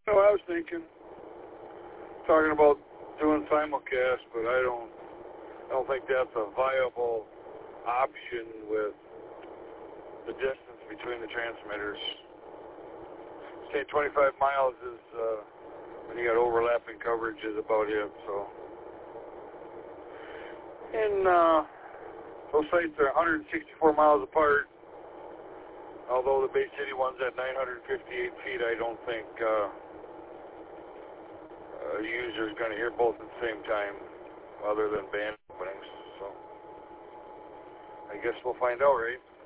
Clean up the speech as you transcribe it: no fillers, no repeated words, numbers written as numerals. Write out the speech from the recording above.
No, I was talking about doing simulcast, but I don't think that's a viable option with the distance between the transmitters. Say 25 miles is, when you got overlapping coverage, is about it, so. And those sites are 164 miles apart. Although the Bay City one's at 958 feet, I don't think a user's going to hear both at the same time, other than band openings. So I guess we'll find out, right?